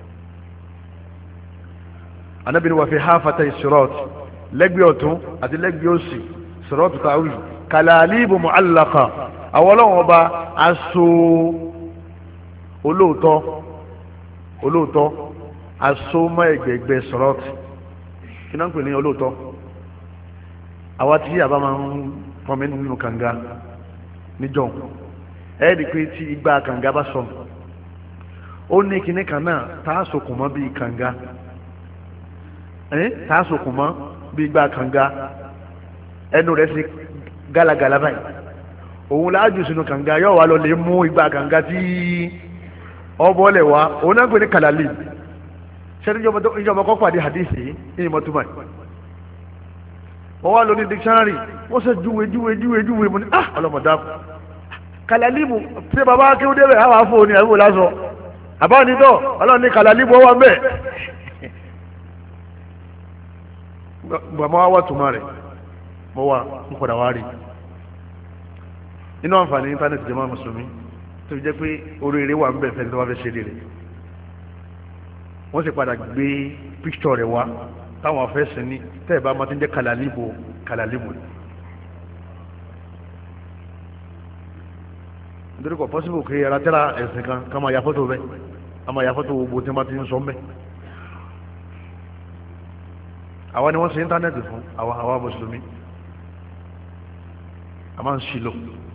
Ànábì ní wà fi háfàtà sirat lẹ́gbẹ̀ẹ́ ọ̀tún àti lẹ́gbẹ̀ẹ́ òsì sirat tàwí kàlàlíbù mu'allaqa àwọn ọlọ́run ọba aṣọ olóòótọ́ olóòótọ́ aṣọ mọ́ ẹgbẹ̀gbẹ̀ sirat kí náà ń pè ní olóòótọ́ àwa tí àbá máa ń pọnmi nínú kànga níjọ́ ẹ̀ẹ́dì pé tí igbá kànga bá sọ ó ní kinní kan náà tá a sokùn mọ́ bíi kànga ẹ̀ tá a sokùn mọ́ bíi igbá kànga ẹnu rẹ̀ sí gálagàlà báyìí òun láàjù sínú kànga yóò wá lọ lè mú igbá kànga tí ọbọ̀lẹ̀ wá òun náà ń pè ní kàlàlì sẹ́ni ìjọba kọ́ pàdé hadisi ní ìmọ̀túmọ̀ wọ́n wá lọ ní dictionary wọ́n sẹ́ júwe júwe júwe júwe mo ní ah ọlọ́mọdá kàlàlíbù tí bàbá kí ó débẹ̀ àwọn afọ ní àbúrò lásọ àbá onítọ̀ ọlọ́run ní kàlàlíbù ọwọ́ ń bẹ̀ gbàmọ́ wá wà túmọ̀ rẹ̀ mo wà ń padà wá rí inú àǹfààní íńtánẹ́ẹ̀tì jẹ́ máa mùsùlùmí tó fi jẹ́ pé oríire wà ń bẹ̀ fẹ́ni tó bá fẹ́ ṣe rere wọ́n sì padà gbé píkítọ̀ rẹ̀ wá táwọn afẹ́sìn ní tẹ́ẹ̀ bá máa ti ń jẹ́ kàlálíbò kàlálíbò nítorí kò pọ́sibò kí ara tẹ́ra ẹ̀sìn kan ká máa ya fọ́tò bẹ́ẹ̀ ká máa ya fọ́tò gbogbo tí wọ́n ti ń sọ bẹ́ẹ̀ àwa ni wọ́n ṣe íńtánẹ́ẹ̀tì fún àwa àwa mùsùlùmí a máa ń ṣìlò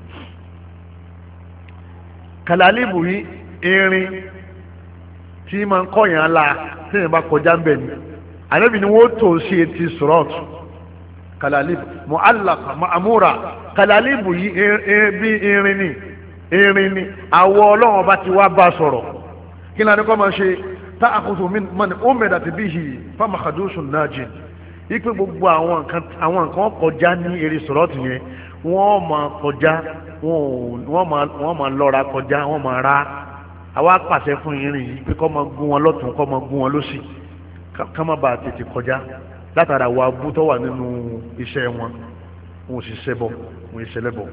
kàlálíbò yìí irin tí máa ń kọ́yàn la tí yẹn bá kọjá ń bẹ̀ ni ànábì ni wọ́n tó sí etí sọ̀rọ̀tù kàlálíbù mu'allaqa ma'amura kàlálíbù yìí bí irin ni irin ni àwọ̀ ọlọ́run bá ti wá bá sọ̀rọ̀ kí ni a ní kọ́ máa ṣe tá àkóso mọ́ni ó mẹ́ta ti bí yìí fámakàdúsùn náà jìn ipe gbogbo àwọn nǹkan àwọn nǹkan kọjá ní eré sọ̀rọ̀tù yẹn wọ́n máa kọjá wọ́n máa lọ́ra kọjá wọ́n máa ra àwa pàṣẹ fún irin yìí pé kọ́ máa gún wọn lọ́tún kọ́ máa gún wọn lósì ká má bàa tètè kọjá látara wa bú tó wà nínú iṣẹ́ wọn wọn ò sì ṣẹbọ wọn ò ṣẹlẹ́bọ.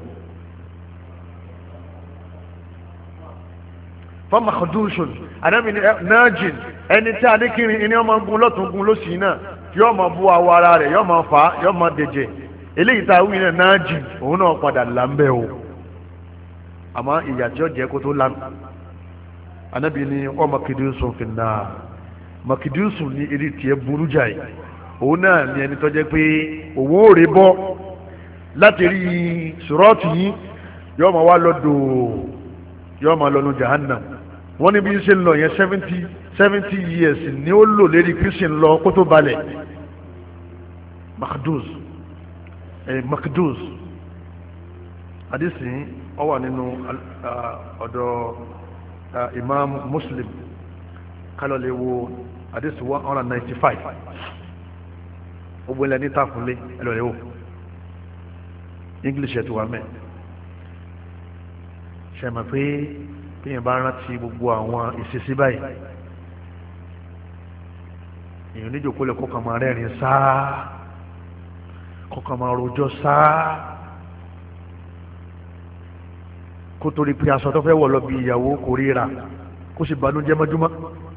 fọmà kọdúnṣùn àdámi náàjìn ẹni tí a ní kiri ẹni ọmọ gún lọ́tún gún lósì náà yóò máa bú awọ ara rẹ̀ yóò máa fà á yóò máa dẹ̀jẹ̀ eléyìí tá a wí náà náàjìn òun náà padà lámbẹ́ o àmọ́ ìyà tí ó jẹ́ kó tó lámbẹ́ anabi ni ọ makidusun fi náà makidusun ni eré tiẹ̀ burú jáì òun náà ni ẹni tó jẹ́ pé òun ò rí bọ́ láti rí sùrọ́ọ̀tì yìí yóò máa wá lọ́dọ̀ yóò máa lọ́nu jahannam wọ́n ní bí ń ṣe ń lọ yẹn seventy seventy years ni ó lò lérí christian lọ kó tó balẹ̀ makidus eh, makidus hadisi ó wà nínú ọ̀dọ̀. Uh, imam muslim kálọ̀ lè wo àdísì one hundred and ninety five gbogbo ilẹ̀ ní tàkùnlé ẹlọ́ lè wo english ẹ̀ tó wà mẹ́ ṣe mọ̀ pé bíyàn bá rántí gbogbo àwọn ìṣesí báyìí èèyàn níjòkó lè kọ́kàn máa rẹ́rìn sáá kọ́kàn máa rojọ́ sáá kó torí pé aṣọ tó fẹ́ wọ̀ lọ bí ìyàwó kò ríra kó sì banújẹ́ mọ́júmọ́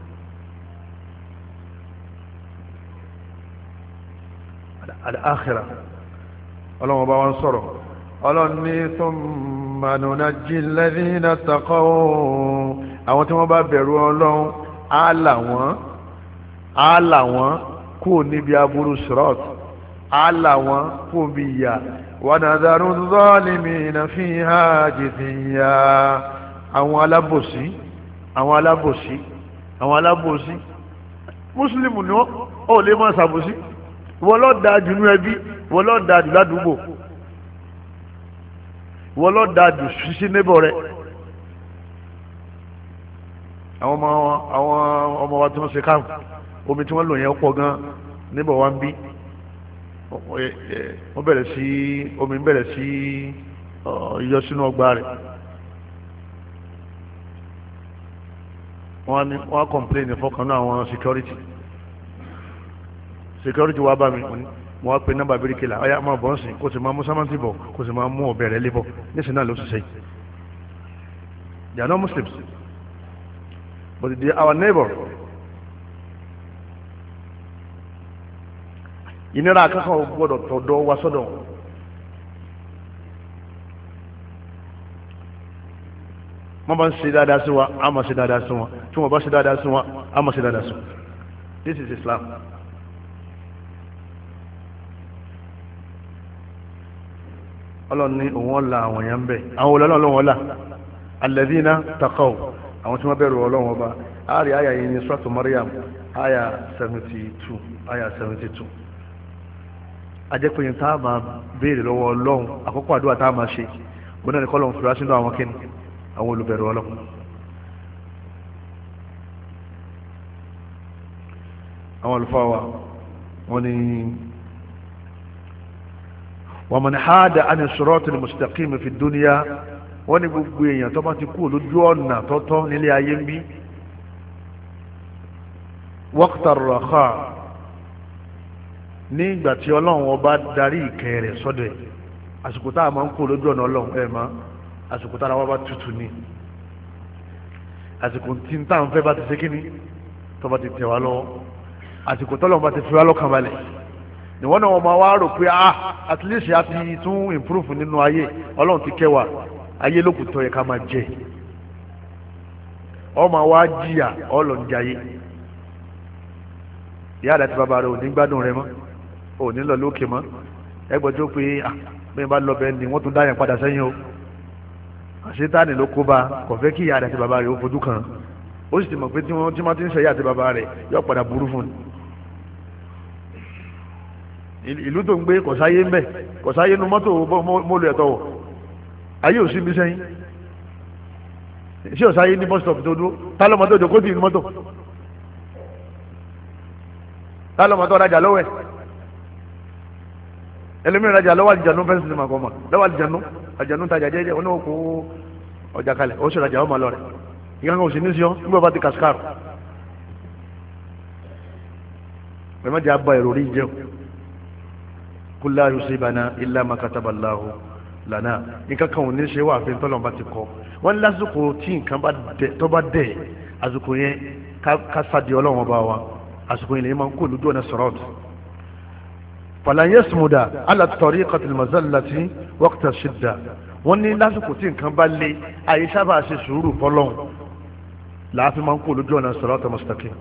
al-akhirah ọlọ́run bá wọn sọ̀rọ̀ ọlọ́run ní thumma nunajji alladhina taqaw àwọn tí wọ́n bá bẹ̀rù ọlọ́run á là wọ́n á là wọ́n kó níbi aburú sirat á là wọ́n kó bí ìyà wọnàdàrú zọ́ọ̀lìmìnà fi ha jìdìyà àwọn alábòsí àwọn alábòsí àwọn alábòsí mùsùlùmí ni wọ́n ó lè máa ṣàbòsí wọ́n lọ́ọ́ da jù ní ẹbí wọ́n lọ́ọ́ da jù ládùúgbò wọ́n lọ́ọ́ da jù sí níbọ̀ rẹ̀ àwọn ọmọ àwọn ọmọ wa tí wọ́n ṣe káàmù omi tí wọ́n lò yẹn pọ̀ gan níbọ̀ wa ń bí wọ́n bẹ̀rẹ̀ sí omi bẹ̀rẹ̀ sí yọ sínú ọgbà rẹ̀ wọ́n ní wọ́n á kọ̀mpléènì fọ́kàn náà àwọn security security wa bá mi wọ́n á pe nọ́mbà bíríkìlà ọ̀yà máa bọ̀ ń sìn kó sì máa mú sámántì bọ̀ kó sì máa mú ọ̀bẹ rẹ̀ lé bọ̀ nísìnyí náà ló sì sẹ́yìn they are not Muslims but they are our neighbor. ìnira akẹ́kọ̀ọ́ gbọ́dọ̀ tọ̀dọ̀ wa sọ́dọ̀ wọ́n bá ń ṣe dáadáa sí wa a máa ṣe dáadáa sí wọn tí wọ́n bá ṣe dáadáa sí wọn a máa ṣe dáadáa sí wọn this is Islam. ọlọ́run ní òun ọ̀la àwọn èèyàn ń bẹ̀ àwọn olóòlò ọlọ́run ọ̀la alladhina taqaw àwọn tí wọ́n bẹ̀rù ọlọ́run ọba àárí àyà yìí ní suratu Maryam àyà seventy two àyà seventy two ajẹ́pẹ̀yìn tá a máa béèrè lọ́wọ́ ọlọ́run àkọ́kọ́ àdúrà tá a máa ṣe gbọ́dọ̀ ní kọ́lọ́run fìlà sínú àwọn kíni àwọn olùbẹ̀rù ọlọ́run. àwọn olùfọ́ wa wọ́n ní wa man hada ani siratil mustaqim fi dunya wọ́n ní gbogbo èèyàn tó bá ti kú lójú ọ̀nà tọ́tọ́ nílé ayé ń bí waqta ar-raha ní ìgbà tí ọlọ́run ọba darí ìkẹ́ rẹ̀ sọ́dọ̀ ẹ̀ àsìkò tá a máa ń kó lójú ọ̀nà ọlọ́run ẹ̀ máa àsìkò tá a wá bá tutù ní àsìkò tí n táwọn fẹ́ bá ti ṣe kíní tó bá ti tẹ̀ wá lọ́wọ́ àsìkò tọ́lọ́run bá ti fi wá lọ́kàn balẹ̀ níwọ́n náà wọ́n máa wá rò pé ah at least a ti tún improve nínú ayé ọlọ́run ti kẹ́ wa ayé lókùn tó yẹ ká máa jẹ ọmọ wa jìyà ọlọ́njayé ìyá àdàtì bàbá rẹ ò ní gbádùn rẹ mọ́ ò ní lọ lókè mọ́ ẹgbẹ́jọ́ pé ah bẹ́ẹ̀ bá lọ bẹ́ẹ̀ ni wọ́n tún dáyàn padà sẹ́yìn o àṣetáni ló kó bá kò fẹ́ kí ìyá àdàtì bàbá rẹ ó fojú kan ó sì ti mọ̀ pé tí wọ́n ti máa ti ń ṣẹ̀yà àti bàbá rẹ yóò padà burú fún un ìlú tó ń gbé kọ̀sáyé ń bẹ̀ kọ̀sáyé nu mọ́tò mọ́lù ẹ̀tọ́ wọ̀ ayé ò sí bí sẹ́yìn ṣé ọ̀sáyé ní bus stop tó dúró tálọ́mọ tó jókòó tì ní mọ́tò tálọ́mọ tó rajà lọ́wọ́ ẹ̀ ẹlẹ́mìíràn rajà lọ́wọ́ àlìjànú fẹ́ǹsì ní màkọ́ mà lọ́wọ́ àlìjànú àlìjànú tajà jẹ́jẹ́ oní òkú ọjà kalẹ̀ ó sì rajà ọmọ lọ rẹ̀ ìyá kan ò sí ní sí ọ nígbà bá ti kàṣkàrù pẹ̀mẹ́jì abba èrò rí jẹun kul la yusibana illa ma kataballahu lana nǹkan kan ò ní ṣe wà fún tọ́lọ́mọba ti kọ́ wọ́n lásìkò tí nǹkan tó bá dẹ̀ àsìkò yẹn ká sáde ọlọ́wọ́n bá wa àsìkò yẹn lè máa ń kó lójú ọ̀nà sirat falan yasmuda ala tariqatil mazallati waqta shidda wọ́n ní lásìkò tí nǹkan bá lé àyè sábà ṣe sùúrù fọlọ́hún làáfin máa ń kó lójú ọ̀nà sirat mustaqim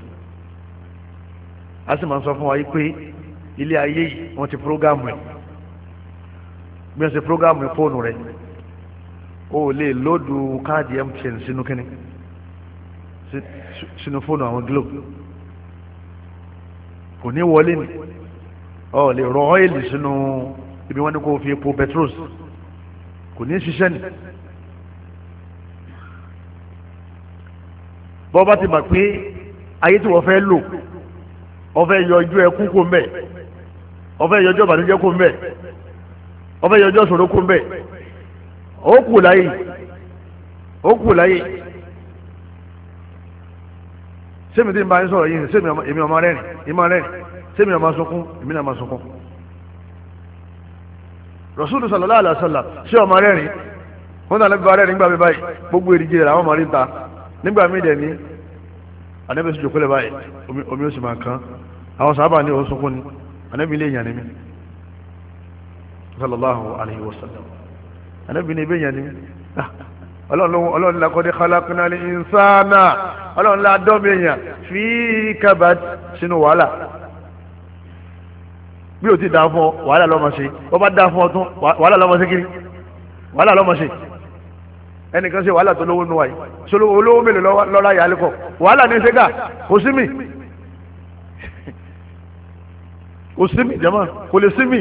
a sì máa ń sọ fún wa yìí pé ilé ayé yìí wọ́n ti prógámù ẹ̀ bí wọ́n ṣe prógámù fóònù rẹ̀ o lè lóòdù káàdì M T N sínú kínní sínú fóònù àwọn Glo kò ní wọlé ni ọ lè rọ ọ́ìlì sínú ibi wọ́n ní kó fi epo petros kò ní ṣiṣẹ́ ni bọ́ bá ti mọ̀ pé ayé tí wọ́n fẹ́ lò ọfẹ́ yọjú ẹkún kó mbẹ́ ọfẹ́ yọjọ́ ìbànújẹ́ kó mbẹ́ ọfẹ́ yọjọ́ ìṣòro kó mbẹ́ ó kù láyé ó kù láyé sẹ́mi tí n bá ń sọ̀rọ̀ yìí sẹ́mi èmi ọmọ rẹ́rìn ìmọ̀ rẹ́rìn sẹ́mi ọmọ sunkún èmi náà máa sunkún Rasulu sallallahu alaihi wasallam ṣé ọmọ rẹ́rìn wọn náà lẹ́bi bá rẹ́rìn nígbà mi báyìí gbogbo èrìjì rẹ̀ àwọn ọmọ rí ta nígbà mi dẹ̀ ní anabi sọ jòkó lẹ báyìí omi ó sì máa kán àwọn sábà ní òun sunkún ni anabi lè yàn ní mi sallallahu alayhi wa sallam anabi ní ibẹ̀ yàn ní mi ọlọ́run lakọ́dé khalaqnal insana ọlọ́run la dọ́mi èèyàn fi kabad sínú wàhálà bí o ti dá fún ọ wàhálà lọ́mọ ṣe wọ́n bá dá fún ọ tún wàhálà lọ́mọ ṣe kiri wàhálà lọ́mọ ṣe ẹnìkan ṣe wàhálà tó lówó nù wáyé sọlọ olówó mélòó lọ́ra yà á lẹ́kọ̀ọ́ wàhálà ní ṣẹ́gà kò sí mi kò sí mi jama kò lè sí mi.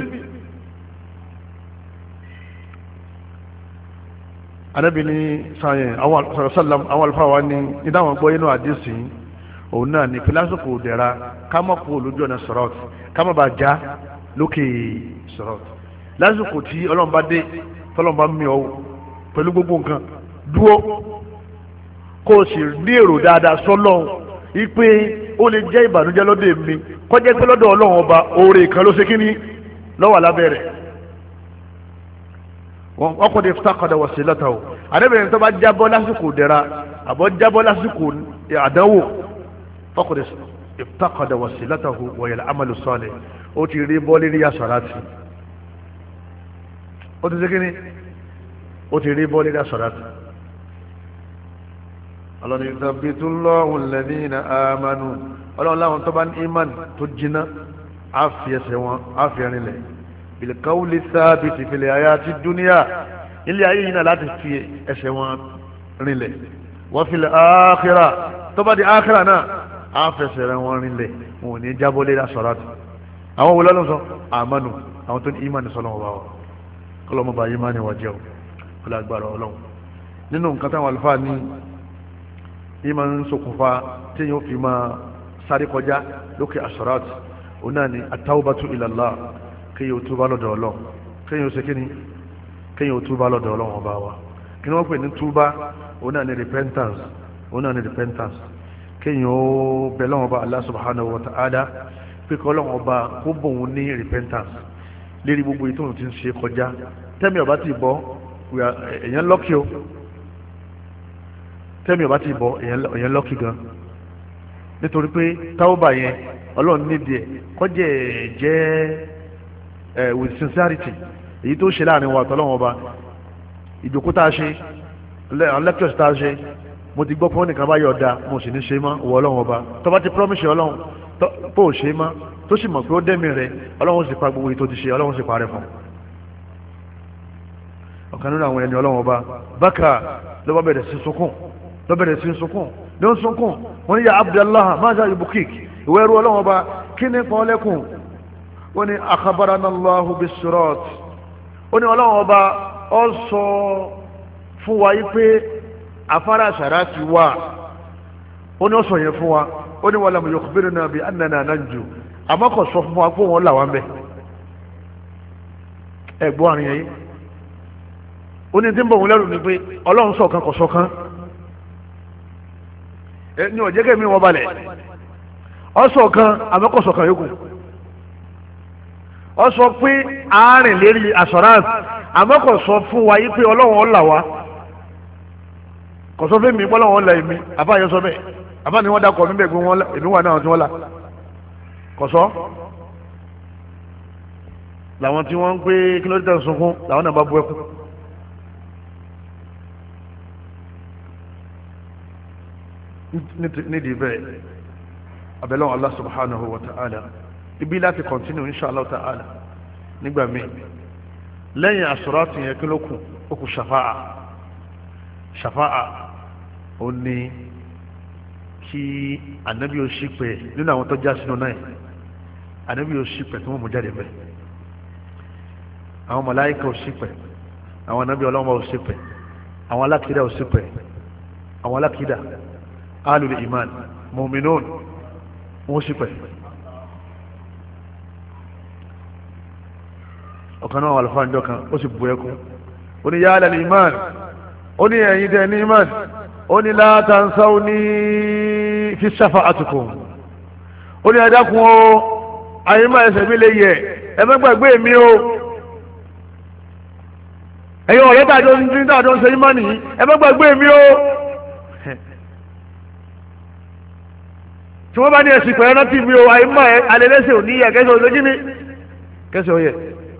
Ànábì ní sàyẹn àwọn sàlám àwọn àlùfáà wa ní ìdáhùn gbọ́ inú àdìsí òun náà ní pílásìkò dẹ̀ra ká má kó olójú ọ̀nà sọ̀rọ̀t ká má bàa já lókè sọ̀rọ̀t lásìkò tí ọlọ́run bá dé tọ́lọ́run bá mi ọ́ pẹ̀lú gbogbo nǹkan dúó kó o sì ní èrò dáadáa sọ́lọ́run ipe ó lè jẹ́ ìbànújẹ́ lọ́dọ̀ mi kọjá pé lọ́dọ̀ ọlọ́run ọba oore kan ló ṣe kí ni lọ́wọ́ alábẹ́rẹ̀ wọ́n kọ́ de fútakọ̀dà wọ̀ sí lọ́tà o àdébìnrin tó bá jábọ́ lásìkò dẹ̀ra àbọ̀ jábọ́ lásìkò àdánwò fọ́kọ̀ de fútakọ̀dà wọ̀ sí lọ́tà o wọ̀nyẹ̀lẹ̀ amalu sọ́ọ̀lẹ̀ ó ti rí bọ́ọ̀lì rí asọ̀ràtì ó ti ṣe kí ni ó ti rí bọ́ọ̀lì rí asọ̀ràtì. ọlọ́ni ìtàbítú lọ́hùn lẹ́dínà àmánú ọlọ́run láwọn tó bá ní imán tó jiná á fi ẹsẹ̀ wọn á fi ẹrin lẹ̀ bilqawli thabiti fil hayati dunya ilé ayé yìí náà láti fi ẹsẹ̀ wọn rinlẹ̀ wa fil akhirah tó bá di akhirah náà á fẹsẹ̀ rẹ̀ wọn rinlẹ̀ wọn ò ní jábọ́ lé asọ̀ràtì àwọn wo lọ́lọ́ sọ àmánú àwọn tó ní imán sọ́lọ́ wọn bá wọn kọ́lọ́mọba imán wà jẹ́ o lágbára ọlọ́run nínú nǹkan táwọn àlùfáà ní ìmọ̀ ń ṣokùnfà tí yóò fi máa sáré kọjá lókè asharat òun náà ni at-tawbatu ila Allah kéyìn ó túbá lọ́dọ̀ Ọlọ́run kéyìn ó ṣe kíni kéyìn ó túbá lọ́dọ̀ Ọlọ́run ọba wa kí ni wọ́n pè ní túbá òun náà ni repentance òun náà ni repentance kéyìn ó bẹ lọ́wọ́ ọba Allah subhanahu wa ta'ala pé kọ́ ọlọ́run ọba kó bòun ní repentance lérí gbogbo ètò òun ti ń ṣe kọjá tẹ́mi ọba ti bọ́ èèyàn lọ́kì o tẹ́mi ọba ti bọ́ èèyàn lọ́kì gan nítorí pé táwọ́bà yẹn ọlọ́run nídìí ẹ̀ kọjá ẹ̀ jẹ́ ẹ̀ with sincerity èyí tó ṣe láàrin wa àtọ́lọ́run ọba ìjókòó tá a ṣe lectures tá a ṣe mo ti gbọ́ fún nìkan bá yọ̀ ọ̀dà mo sì ní ṣe mọ́ wọ ọlọ́run ọba tó bá ti promise ọlọ́run pé ò ṣe mọ́ tó sì mọ̀ pé ó dẹ́mi rẹ̀ ọlọ́run sì pa gbogbo èyí tó ti ṣe ọlọ́run sì parẹ́ fún ọ̀kan nínú àwọn ẹni ọlọ́run ọba bákà ló bá bẹ̀rẹ̀ sí sunkún ló bẹ̀rẹ̀ sí sunkún ló ń sunkún wọ́n ní ya Abdallah maza ibukik ìwé ẹrú ọlọ́run ọba kí ni pọ́n lẹ́kùn wọ́n ní akhbarana Allahu bis-sirat ó ní ọlọ́run ọba ó sọ fún wa yí pé afárá sàrá ti wà ó ní ó sọ yẹn fún wa ó ní walam yukhbirna bi annana nanju àmọ́ kò sọ fún wa pé wọ́n là wá ń bẹ̀ ẹ gbọ́ àrùn yẹn yìí ó ní tí ń bọ̀ wọn lẹ́rù ni pé ọlọ́run ṣọ̀kan kò ṣọ̀kan ẹ ní ọ̀jẹ́gẹ́ mi wọ́n balẹ̀ ọ ṣọ̀kan àmọ́ kò ṣọ̀kan yòókù ọ sọ pé àárín lérí assurance àmọ́ kò sọ fún wa yìí pé ọlọ́run ó là wá kò sọ fún mi pé ọlọ́run ó là èmi àbáyọ sọ bẹ́ẹ̀ àbá ni wọ́n dákọ̀ níbẹ̀ gbé wọn èmi wà náà tí wọ́n là kò sọ làwọn tí wọ́n ń pé kí ló dé tẹ̀ sunkún làwọn náà bá bú ẹkún. nídìí bẹ́ẹ̀ abẹ́lẹ́wọ̀n Allah subhanahu wa ta'ala ibi láti continue inshallah ta'ala nígbà míì lẹ́yìn àsọ̀rọ̀tì yẹn kí ló kù ó kù ṣàfáà ṣàfáà ó ní kí ànábì ó ṣì pẹ̀ nínú àwọn tó já sínú náà ànábì ó ṣì pẹ̀ tí wọ́n mú jáde bẹ́ẹ̀ àwọn màláíkà ó ṣì pẹ̀ àwọn ànábì ọlọ́wọ́ ó ṣì pẹ̀ àwọn alákìdá ó ṣì pẹ̀ àwọn alákìdá alul iman mu'minun wọ́n ṣì pẹ̀. ọ̀kan náà wà lọ́fà ǹjọ́ kan ó sì bu ẹkún ó ní yá lẹ́nu imán ó ní ẹ̀yin tẹ́ ní imán ó ní la tansawni fi shafa'atikum ó ní ẹ̀dákun o ayé máa ẹsẹ̀ mi lè yẹ ẹ má gbàgbé mi o ẹ̀yin ọ̀rẹ́ tàjọ ń dín tàjọ ń ṣe imán nìyí ẹ má gbàgbé mi o tí wọ́n bá ní ẹ̀sìn pẹ̀lú rántí mi o ayé máa alẹ́lẹ́sẹ̀ ò ní yẹ kẹsẹ̀ ò lójú mi kẹsẹ̀ ò yẹ.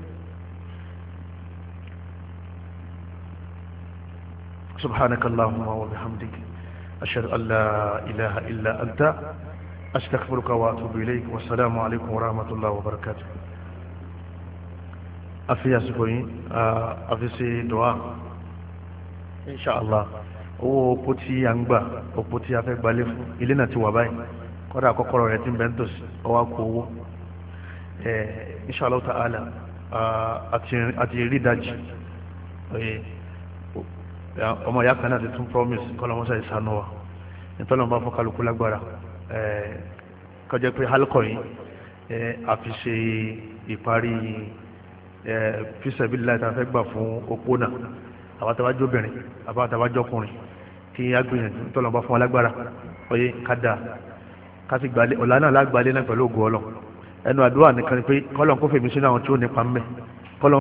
سبحانك اللهم وبحمدك أشهد أن لا إله إلا أنت أستغفرك وأتوب إليك والسلام عليكم ورحمة الله وبركاته أفي أسكوين أفي سي دعاء إن شاء الله owó opó tí a ń gbà opó tí a fẹ́ gbalé fún ilé náà ti wà báyìí kọ́dà àkọ́kọ́rọ̀ rẹ̀ ti ń bẹ́ẹ̀ tòsí ọwọ́ kó owó Insha Allah ta'ala àti rí dájì ọmọ ìyá kan náà ti tún promise kọ́lọ́mọ́sá ìsànú wa nítorí wọn bá fọ́ kálukú lágbára kọjá pé hálùkọ̀ yìí àfi ṣe ìparí fisabilillah tá a fẹ́ gbà fún opó náà àwọn àtàwájọ́ obìnrin àbá àtàwájọ́ ọkùnrin kí á gbìyànjú nítorí wọn bá fún wa lágbára oyè kádà kásì gbalẹ̀ ọ̀la náà lágbàlẹ̀ náà pẹ̀lú ògùn ọlọ́ ẹnu àdúrà nìkan ni pé kọ́lọ̀ kó fèmí sínú àwọn tí ó nípa mẹ́